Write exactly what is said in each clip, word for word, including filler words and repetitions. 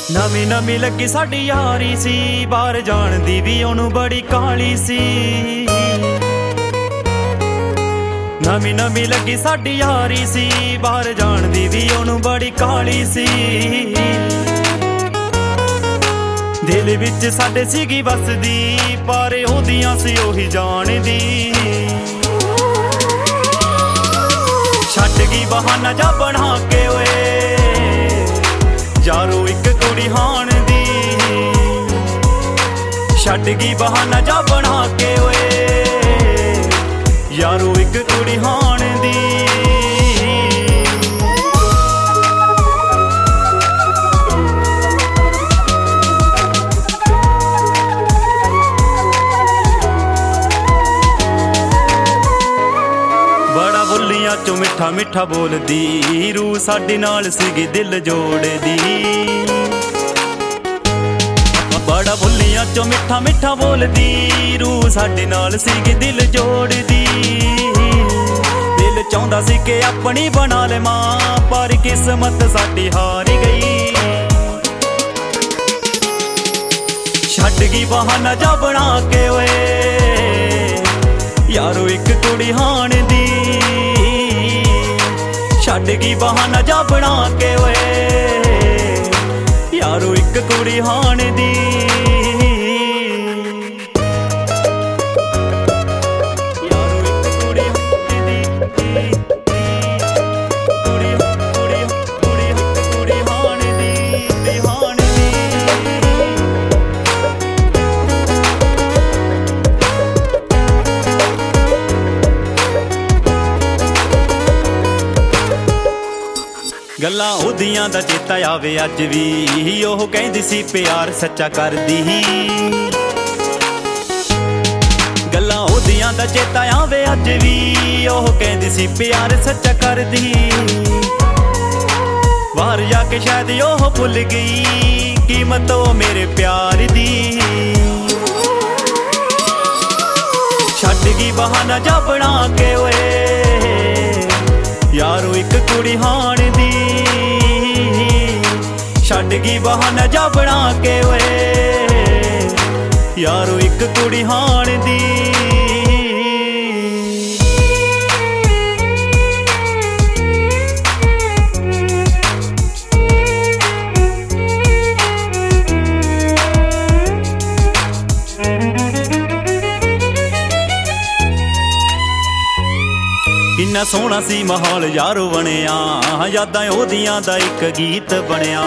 ਨਵੀਂ ਨਵੀਂ ਲੱਗੀ ਸਾਡੀ ਯਾਰੀ ਸੀ, ਬਾਹਰ ਜਾਣ ਦੀ ਵੀ ਉਹਨੂੰ ਬੜੀ ਕਾਹਲੀ ਸੀ। ਨਵੀਂ ਨਵੀਂ ਲੱਗੀ ਸਾਡੀ ਯਾਰੀ ਸੀ, ਬਾਹਰ ਜਾਣ ਦੀ ਵੀ ਉਹਨੂੰ ਬੜੀ ਕਾਹਲੀ ਸੀ। ਦਿਲ ਵਿੱਚ ਸਾਡੇ ਸੀਗੀ ਵਸਦੀ, ਪਰ ਉਹਦੀਆਂ ਸੀ ਉਹੀ ਜਾਣਦੀ। ਛੱਡ ਗਈ ਬਹਾਨਾ ਜਾ ਬਣਾ ਕੇ ਓਏ ਯਾਰੋ ਇੱਕ ਕੁੜੀ ਹਾਣ ਦੀ। ਛੱਡ ਗਈ ਬਹਾਨਾ ਜਾ ਬਣਾ ਕੇ ਓਏ ਯਾਰੋ ਇੱਕ ਕੁੜੀ ਹਾਣ ਦੀ। ਬੜਾ ਬੋਲੀਆਂ ਚੋਂ ਮਿੱਠਾ ਮਿੱਠਾ ਬੋਲਦੀ, ਰੂਹ ਸਾਡੇ ਨਾਲ ਸੀਗੀ ਦਿਲ ਜੋੜਦੀ। ਬੜਾ ਬੋਲੀਆਂ ਚੋਂ ਮਿੱਠਾ ਮਿੱਠਾ ਬੋਲਦੀ, ਰੂਹ ਸਾਡੇ ਨਾਲ ਸੀਗੀ ਦਿਲ ਜੋੜਦੀ। ਦਿਲ ਚਾਹੁੰਦਾ ਸੀ ਕਿ ਆਪਣੀ ਬਣਾ ਲਵਾਂ, ਪਰ ਕਿਸਮਤ ਸਾਡੀ ਹਾਰ ਗਈ। ਛੱਡ ਗਈ ਬਹਾਨਾ ਜਾ ਬਣਾ ਕੇ ਓਏ ਯਾਰੋ ਇੱਕ ਕੁੜੀ ਹਾਣ ਦੀ। ਛੱਡ ਗਈ ਬਹਾਨਾ ਜਾ ਬਣਾ ਕੇ ਓਏ ਯਾਰੋ ਇੱਕ ਕੁੜੀ ਹਾਣ ਦੀ। ਗੱਲਾਂ ਉਹਦੀਆਂ ਦਾ ਚੇਤਾ ਆਵੇ ਅੱਜ ਵੀ, ਉਹ ਕਹਿੰਦੀ ਸੀ ਪਿਆਰ ਸੱਚਾ ਕਰਦੀ। ਗੱਲਾਂ ਉਹਦੀਆਂ ਦਾ ਚੇਤਾ ਆਵੇ ਅੱਜ ਵੀ, ਉਹ ਕਹਿੰਦੀ ਸੀ ਪਿਆਰ ਸੱਚਾ ਕਰਦੀ। ਬਾਹਰ ਜਾ ਕੇ ਸ਼ਾਇਦ ਉਹ ਭੁੱਲ ਗਈ ਕੀਮਤ ਉਹ ਮੇਰੇ ਪਿਆਰ ਦੀ। ਛੱਡ ਗਈ ਬਹਾਨਾ ਜਾ ਬਣਾ ਕੇ ਓਏ ਯਾਰੋ ਇੱਕ ਕੁੜੀ ਹਾਣ ਦੀ। ਛੱਡ ਗਈ ਬਹਾਨਾ ਜਾ ਬਣਾ ਕੇ ਓਏ ਯਾਰੋ ਇੱਕ ਕੁੜੀ ਹਾਣ ਦੀ। ਕਿੰਨਾ ਸੋਹਣਾ ਸੀ ਮਾਹੌਲ ਯਾਰੋ ਬਣਿਆ, ਯਾਦਾਂ ਉਹਦੀਆਂ ਦਾ ਇੱਕ ਗੀਤ ਬਣਿਆ।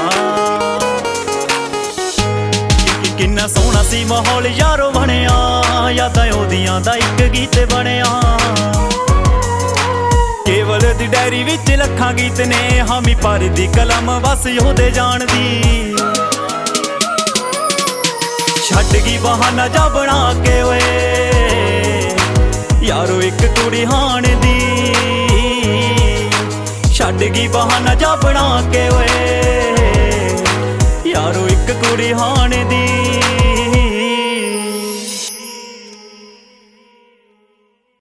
ਕਿੰਨਾ ਸੋਹਣਾ ਸੀ ਮਾਹੌਲ ਯਾਰੋ ਬਣਿਆ, ਯਾਦਾਂ ਉਹਦੀਆਂ ਦਾ ਇੱਕ ਗੀਤ ਬਣਿਆ। ਕੇਵਲ ਦੀ ਡਾਇਰੀ ਵਿੱਚ ਲੱਖਾਂ ਗੀਤ ਨੇ, ਹਾਮੀ ਪਰ ਦੀ ਕਲਮ ਬਸ ਉਹਦੇ ਜਾਣਦੀ। ਛੱਡ ਗਈ ਬਹਾਨਾ ਜਾ ਬਣਾ ਕੇ ਓਏ ਯਾਰੋ ਇੱਕ ਕੁੜੀ ਹਾਣ ਦੀ। ਛੱਡ ਗਈ ਬਹਾਨਾ ਜਾ ਬਣਾ ਕੇ ਓਏ ਯਾਰੋ ਇੱਕ ਕੁੜੀ ਹਾਣ ਦੀ।